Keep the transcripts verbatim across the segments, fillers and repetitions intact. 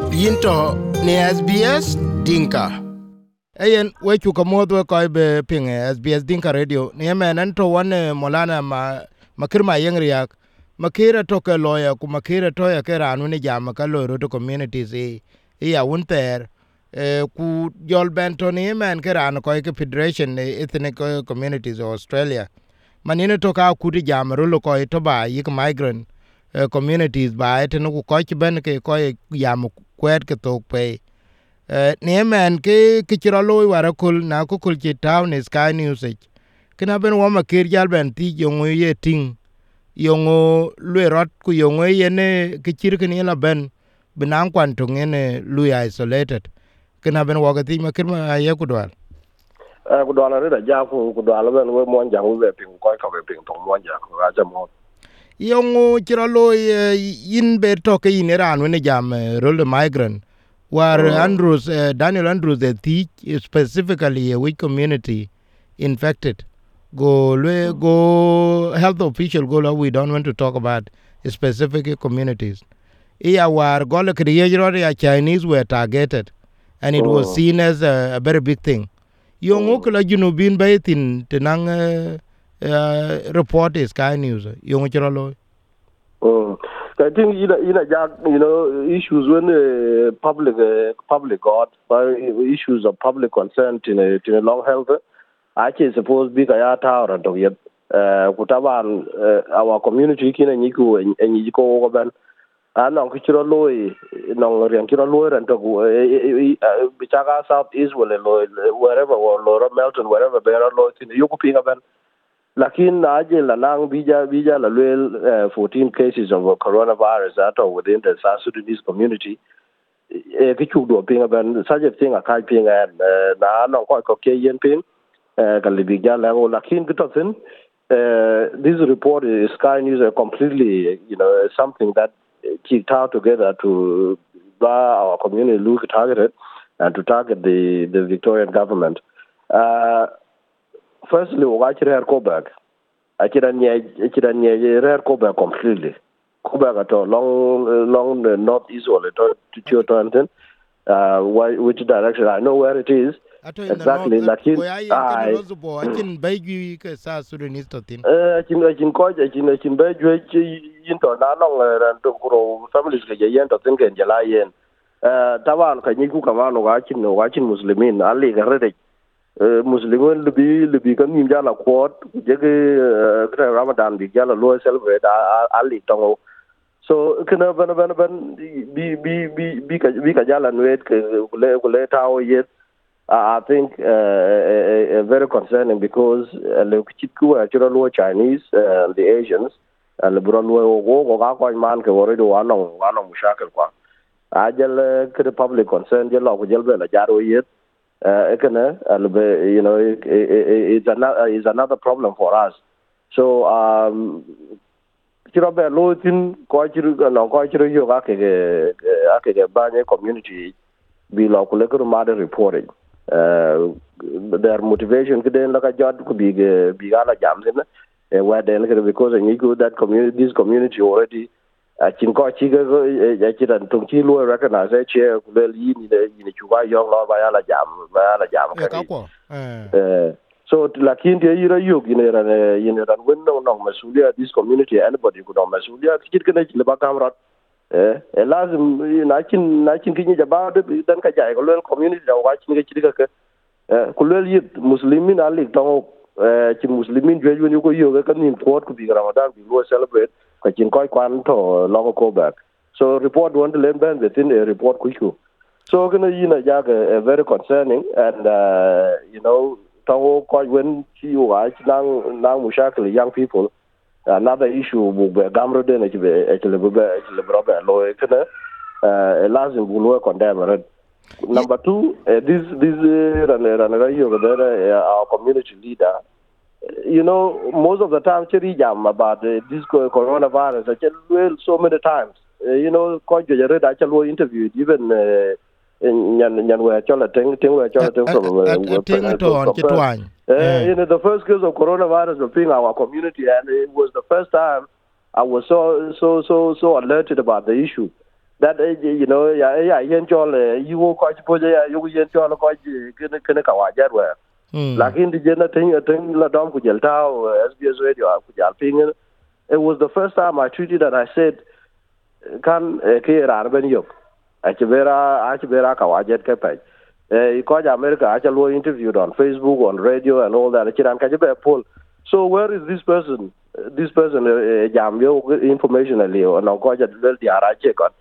Yinto ni S B S Dinka. Ayen wechu kamodo we koy be ping S B S Dinka Radio. Ni menan to wane molana ma makirma yengriak. Makira to ke lawyer ku makira to ya ke ranu ni jam ka lo to communities e ya unter eh, ku jol bento ni men ke ranu ko ke federation ethnic communities of Australia. Manine to ka ku di jam ro ko to ba yik migrant uh, communities ba etno ku ko ben ke ko yam kwet ke to pe uh, ne men ke ke chiro loy wara kul na ku kul chi town is Sky News kina ben wa ma kir jal ben ti yongo ye ting yongo lwe rot ku yongo ye ne ke chir ke ni la ben binan kwan to ngene lu isolated kina ben wa ga ti ma kir ma ye ku dwal Uh, ku dwala rida ja ku ku dwala ben we mon jang we ping ko ka we ping to mon jang ga ja mo yongo chiro loy uh, yin be to ke yin ran ne jam uh, role migrant war uh, Andrews uh, Daniel Andrews the teach specifically uh, which community infected go le go health official go lo, we don't want to talk about specific communities iya war go le kriye ya Chinese were targeted and it was seen as a, a very big thing yongo kala junubin baitin tenang uh, uh, report is Sky News yongo chiro lo mm I think you know, you know, you know issues when uh, public uh, public god uh, issues of public concern in a in a long health actually supposed big ya ta or to yet uh kutaban uh, our community kina nyiku enyi ko go ban anong kichiro loy nong riang kiro loy ran to bichaga south east wala loy wherever or Laura Melton wherever bear loy tin yuku pinga ban lakin aje la nang bija bija la lwel uh, fourteen cases of coronavirus that are within the South Sudanese community e kichu do pinga ban such a thing a kai pinga na no ko ko ke yen pin ka libija la lakin kitosin this report is Sky News are completely you know something that kicked out together to our community look targeted and to target the the Victorian government. Uh, Firstly, we got to go back. I can't hear go back completely. Go back at all, long, long the northeast or to Chiltonton. Uh, which direction? I know where it is. Exactly. Lakin, I. I can buy you South Sudanese to think. Uh, I can, I can call. I can, I can buy you into Nanong and to grow families. The yen to think and Jalayan. Uh, Tawan can you come on watching, watching Muslimin? Ali Garrett. Muslimin lebih lebih kan nimjala kuat jadi kena Ramadan bijala luar celebrate ali tongo so kena ban ban ban bi bi bi bi bi kajalan wait ke kule kule tahu yet I think uh, uh, very concerning because le kichku actually luar Chinese uh, the Asians le buran luar go go ka kau man ke wari do anong anong musyakil kwa ajal ke the public concern je lo ko jelbe la jaro yet Uh, you know, it, it, it's another is another problem for us. So, um, kira be lo tin ko chiru no ko chiru yo ka ke ke ke banye community bi lo ko le ko ma de reporting. Uh, their motivation ke den la ka jot ko bi bi ala jam din e wa den ke because you go that community this community already a chin ko chi ga ya chi dan tung chi lo recognize che ku le yi ni de ni chu ba yong lo ba ya la jam ba la jam ka ko eh so lakin de yira yo gi ne ran yi ne ran wen no no masuliya this community anybody could on masuliya kit kana le ba kamrat eh e lazim na kin na kin kin ja ba de dan ka ja ko le community da wa kin ga chi ga ka eh ku le yi muslimin ali to eh chi muslimin je yo ko yo ga kan ni ko ku bi Ramadan bi lo celebrate ka chin koi kwan to long ko back so report want to learn ben within a report quick so gonna you know ja uh, very concerning and uh, you know to koi when chi wa nang nang mushakil young people another issue bu gamro de na be actually bu actually brother lo kana uh lazim bu lo condemn number two uh, this this ran ran ran our community leader. You know, most of the time, Chiri jam about uh, this coronavirus. I tell well so many times. Uh, you know, quite a red. I tell interviewed even in Yan where Chola Ting Ting where Chola Ting from. You know, the first case of coronavirus was in our community, and it was the first time I was so so so so alerted about the issue. that uh, you know ya ya yen chol you ko po ya you yen chol ko ken ken ka wa jar wa lakin di jena tin tin la dom ku jel taw S B S radio ku jal ping. It was the first time I tweeted and I said kan ke rar ben yok a chibera a chibera ka wa jet ke pe e ko ja America a chalo interviewed on Facebook, on radio and all that chiran ka be poll. So where is this person this person jam yo information ali on ko ja del di ara che ko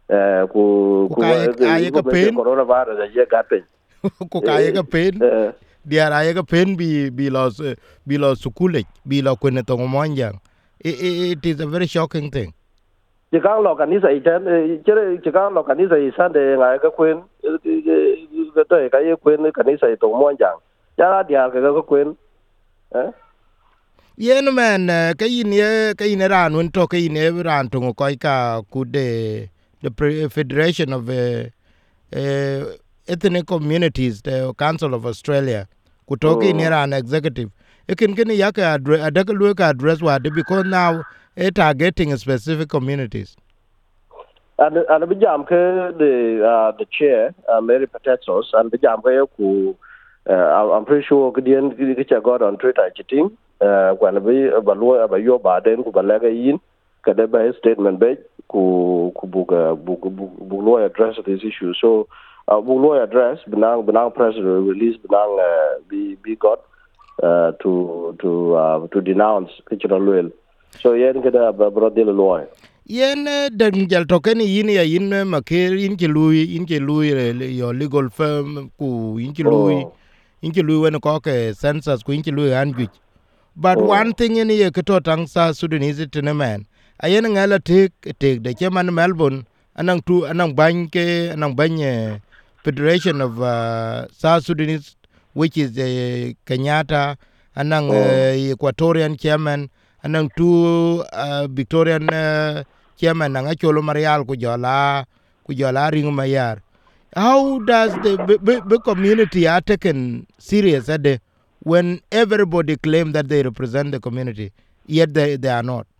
ku ku coronavirus je gape ku ka ye ka pen dia ra ye ka pen bi bi los bi los sukule bi lo kwene to monjang. It is a very shocking thing. Chikang lo kanisa iten chere chikang lo kanisa isande ngai ka kwen ga to ka ye kwen kanisa to monjang ya dia ka ka kwen eh yen man ka yin ye ka yin ran un to ka yin ran to ko ka ku de the Federation of uh, uh, Ethnic Communities, the Council of Australia ku to ka yin ran executive ekin ken ya ka address lu ka address wa because now it targeting specific communities. And and the jam ke the uh, the chair uh, Mary Patetsos and the jam ke ku uh, I'm pretty sure ke dien ke cha got on Twitter chiting uh when be ba lo ba yo ba den ku ba la yin ke de ba statement be ku ku bu bu bu lo address this issue. So uh, bu lo address benang benang press release benang uh, be be got uh, to to uh, to denounce cultural well. So yen ke da ba bro de lo yen den jal token yin ya yin makir yin ki lui yin ki lui your legal firm ku yin ki lui yin ki lui wen ko ke census ku yin ki lui an juj but oh. One thing in ye to tang sa Sudanese tene man ayen ngala tek tek de chairman Melbourne anang tu anang ban ke anang ban Federation of uh, South Sudanese which is uh, Kenyatta anang oh. uh, Equatorian chairman anang two uh, Victorian uh, chairman nanga cholo marial ku jola ku jola ring mayar. How does the b- b- b- community are taken serious at the, when everybody claim that they represent the community yet they, they are not?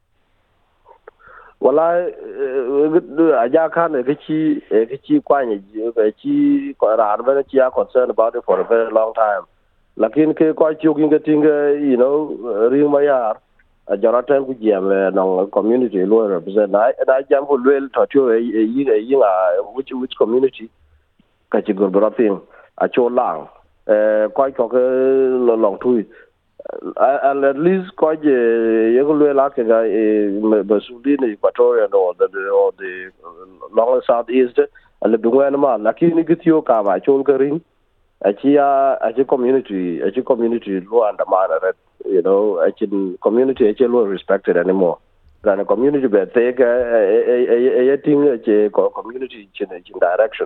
Well, I aja kan ke chi ke chi kwanye ke chi ran ben chi are concerned about it for a very long time. Lakin ke ko chi ugin ke ting you know ring mayar a jaratan ku jam no community lo represent na na jam ko wel to to yi yi which which community ka chi gor bratin a cho lang eh ko ko ke long tui and at least ko je ye ko le la ke ga be sudi ni Equatorial or the or the long southeast ale bungwa na ma lakini gitio ka ba chol ka ring a chi a chi community a chi community lo andamana red you know a chi community a chi lo respected anymore than a community be take a a thing a community in direction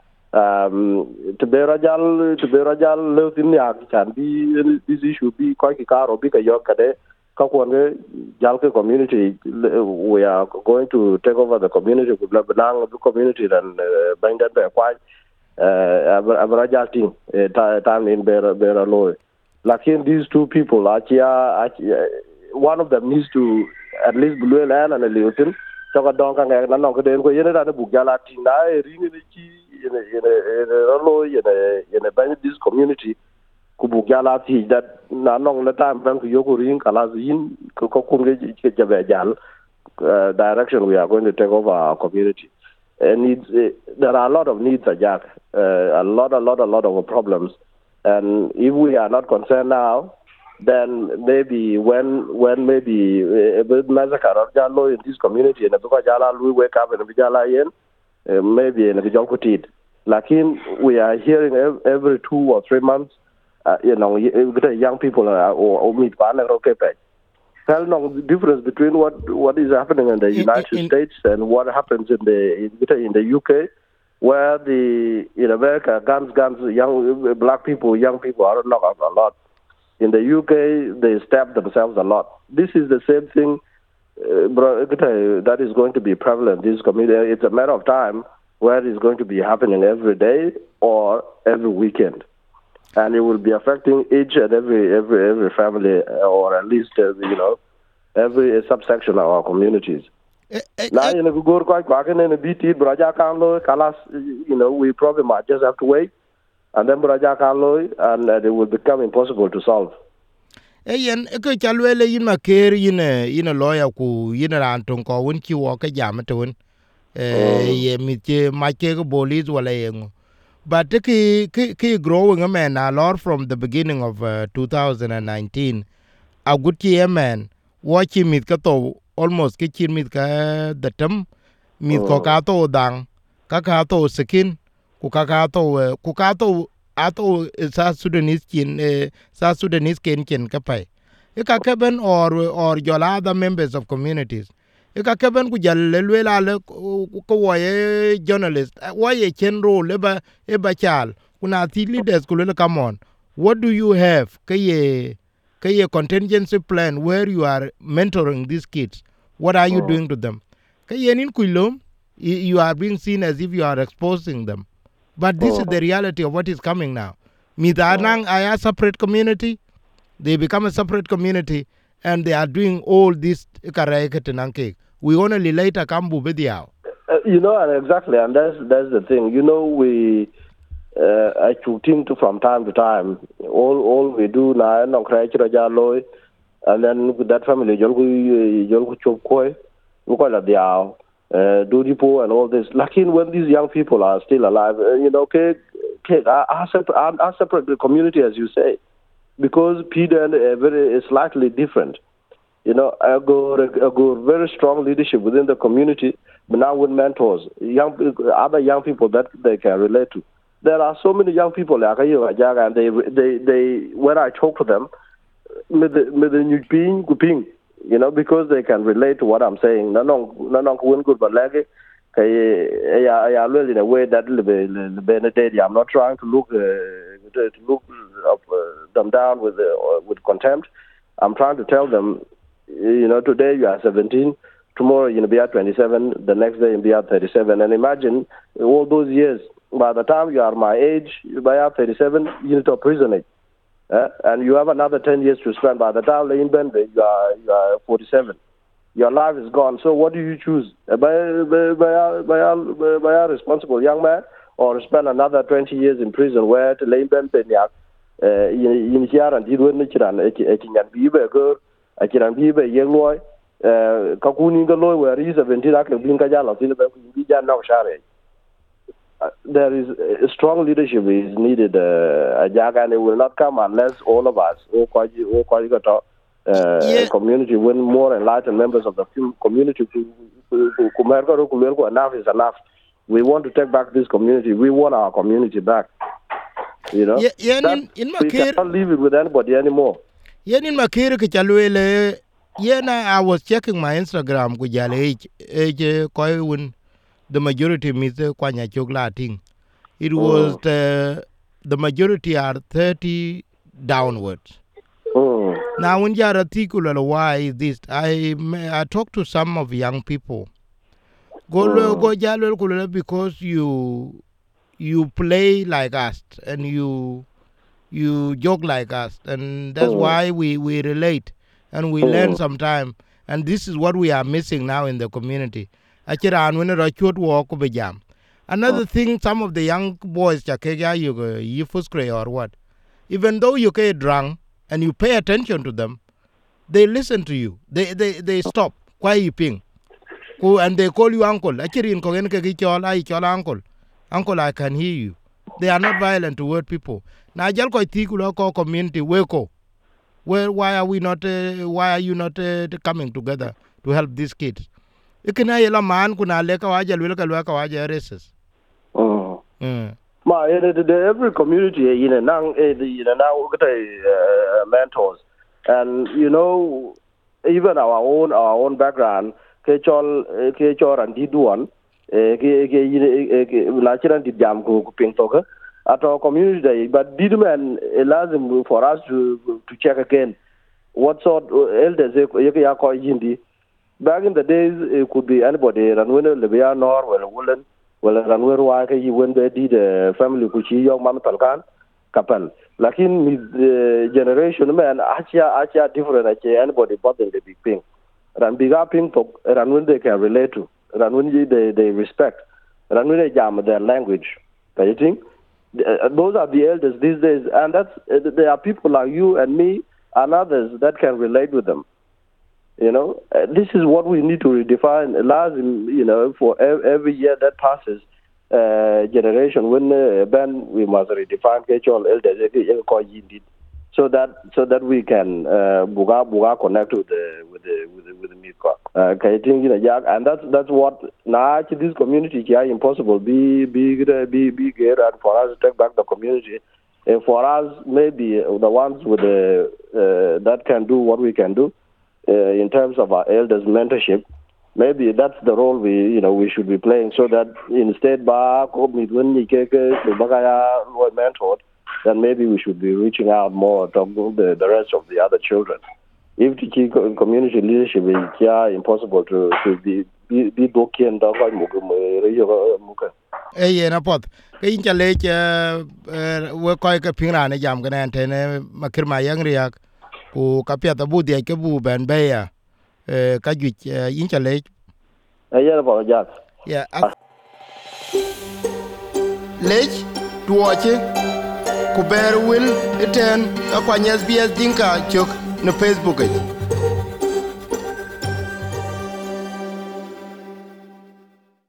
um to be rajal to be rajal le tin ya can be this issue be ko ki karo bi ka yo kade ka ko ne jal ke community we are going to take over the community with banang the community and bring that back quite uh abrajal team time in better better law lakin these two people actually one of them needs to at least blue land and a little so ka don ka na no ko den ko yene da bu jala ti na ri ni ci yene yene rolo yene yene ban this community ku bu jala ti that na no na time ban ku yogo rin kala zin ko ko kun ge jabe jal direction we are going to take over our community and it's, uh, there are a lot of needs Jack uh, a lot a lot a lot of problems and if we are not concerned now then maybe when when maybe a bit massacre of Jalo in this community and because Jala we wake up and Jala yen maybe in the Jokutit. Lakin we are hearing every two or three months, uh, you know, young people uh, or, or meet partner okay pay. Tell no difference between what what is happening in the United in, in, States and what happens in the in, in the U K, where the in America guns guns young black people young people are knocked up a lot. In the U K, they stab themselves a lot. This is the same thing uh, that is going to be prevalent in this community. It's a matter of time where it's going to be happening every day or every weekend. And it will be affecting each and every every every family, or at least, uh, you know, every subsection of our communities. Now, in a good quite quacking in a B T, Braja Kanlo, Kalas, you know, we probably might just have to wait, and then Braja Kanlo, and uh, it will become impossible to solve. Eyen ke chalwele yin maker yin yin lawyer ku yin ran ton ko won ki wo ka jam to won eh ye mi che ma ke go bolis wala yengo. But ki ki ki growing a man a lot from the beginning of uh, two thousand nineteen. A good ki man watching mit ka to almost ki chin mit ka the term mit ko ka to dang ka ka to skin ku ka ka to uh, ku ka to ato sa Sudanese kin uh, sa Sudanese ken ken ka pai e ka keben or or jola other members of communities e ka keben ku jalle lela le ko woye journalist woye chen ro le ba e ba chal kuna ti leaders ku le come on, what do you have kaye kaye contingency plan where you are mentoring these kids, what are you Oh. doing to them kaye nin kuilom you are being seen as if you are exposing them. But this is the reality of what is coming now. Midanang are a separate community. They become a separate community, and they are doing all this. We only later come bubidiao. Uh, you know, and exactly, and that's that's the thing. You know, we uh, I think from time to time. All all we do now, no criteria and then with that family, jolgu jolgu chop koi, mukola diao. Uh, Dudipo and all this. Lucky when these young people are still alive, uh, you know, okay, okay, I, separate, I separate the community, as you say, because Peter and uh, very slightly different. You know, I go, I go very strong leadership within the community, but now with mentors, young other young people that they can relate to. There are so many young people like and they, they, they, when I talk to them, with the with the new being, you know, because they can relate to what I'm saying. No, no, no, no, good, but like, I really in a way that I'm not trying to look uh, to look up, uh, them down with uh, with contempt. I'm trying to tell them, you know, today you are seventeen, tomorrow you'll be at twenty-seven, the next day you'll be at thirty-seven, and imagine all those years. By the time you are my age, by at thirty-seven, you need to prison it. Uh, and you have another ten years to spend. By the time you you are, you are forty-seven. Your life is gone. So what do you choose? Uh, by, by, by, by, by, by a responsible young man, or spend another twenty years in prison where to lay ben penyak in here and deal with Nichiran, Ekin Bibe, girl, Ekin Bibe, young boy, Kakuni the law where he's a ventilator, Binkajala, Bijan now Share. There is a strong leadership is needed, uh, and it will not come unless all of us, all uh, yeah. community, when more enlightened members of the community, enough is enough. We want to take back this community. We want our community back. You know, yeah, yeah, in, in we cannot leave it with anybody anymore. Yeah, in Makere Kichalwele, yeah, I was checking my Instagram, Kujale age, age, Koyun. The majority means Kwanya Chogla thing. It was mm. the, the majority are thirty downwards. Mm. Now, when you are articulate, why is this? I I talked to some of young people. Go mm. go jalo because you you play like us and you you joke like us, and that's mm. why we, we relate and we mm. learn sometime. And this is what we are missing now in the community. Another thing, some of the young boys, you frustrate or what? Even though you get drunk and you pay attention to them, they listen to you. They they they stop. Why you ping? And they call you uncle. Uncle, uncle, I can hear you. They are not violent toward people. Now, community, where why are we not? Uh, why are you not uh, coming together to help these kids? Ikina yela man kuna leka waja lweka lweka waja races. Oh. Mm. Ma every community you know now you know now get uh, mentors, and you know even our own our own background kechol kechol and diduan ke ke natural dijam ko ping toka at our community, but didman allows them for us to to check again what sort elders ya ko yindi. Back in the days, it could be anybody. Ranwene Libya Nor, well, Woolen, well, Ranwer Waka, when they did a family Kuchi, young Mama Talkan, Kapel. Like in the generation, man, Achia, Achia different, Achia, anybody but the big thing. ran biga ping to ran when they can relate to, ran when they they respect, ran when they jam their language. Do you think? Uh, those are the elders these days, and that's uh, there are people like you and me and others that can relate with them. You know, uh, this is what we need to redefine. Last, you know, for every year that passes, uh, generation when uh, then we must redefine cultural elders so that so that we can uh, buga buga connect with the with the with the, with the Midco. Uh, you know, yeah, and that's that's what now this community is impossible. Be be be be good, and for us to take back the community. And for us, maybe the ones with the uh, that can do what we can do. Uh, in terms of our elders' mentorship, maybe that's the role we, you know, we should be playing. So that instead, when we get mentored, then maybe we should be reaching out more to the, the rest of the other children. If the community leadership is yeah, impossible to to be be be documented, e ye na pot ke in chale che we ko ke pingra ne jam gane tene makir ma yang riak ku ka pya da bu de ke bu ben be ya e ka ju in chale e ye ba ja ya lech tuoche ku ber wil eten ka kwa S B S dinka chok no Facebook.